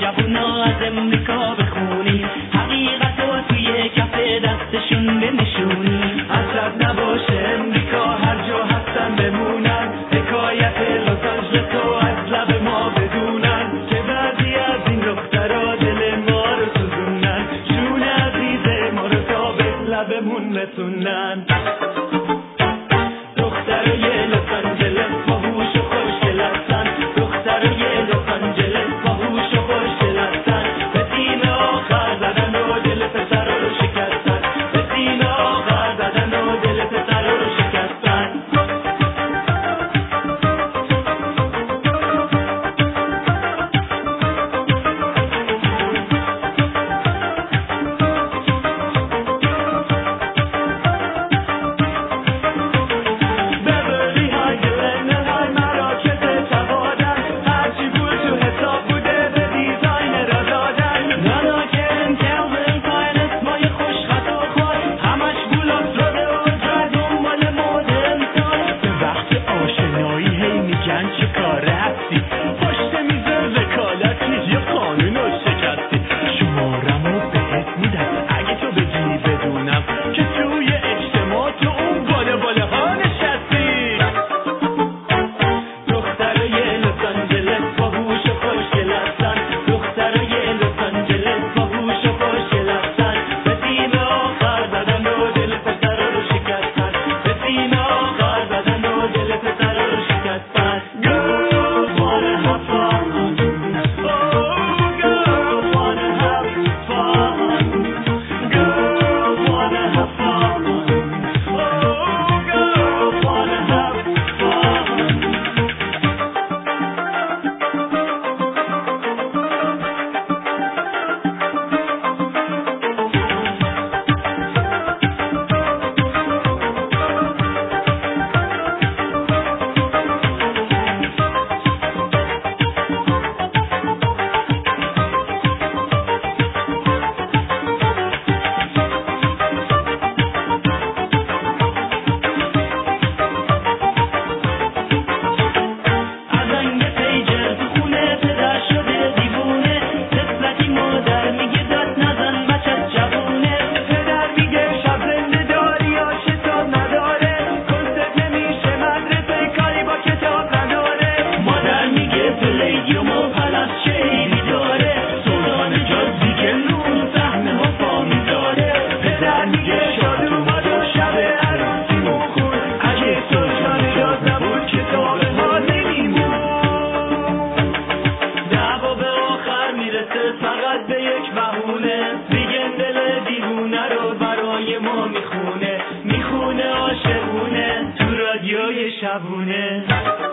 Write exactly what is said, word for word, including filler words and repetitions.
جوونا از امریکا بخونی، حقیقت رو توی کف دستشون بنشونی. حسد نباشه امریکا هر جا هستن بمونن، حکایت لس آنجلس رو از لب ما بدونن که بعضی از این دخترها دل ما رو سوزونن، جون عزیز ما رو تا به لبمون رسونن. دخترای لس آنجلس باهوش و خوشگل هستن، دخترای لس آنجلس باهوش و خوشگل هستن، به تیم آخر زدن و دل پسر رو شکستن، به تیم آخر زدن و دل پسر رو شکستن. فقط به یک بهونه دیگه دل دیوونه رو برای ما میخونه، میخونه عاشقونه تو رادیوی شبونه.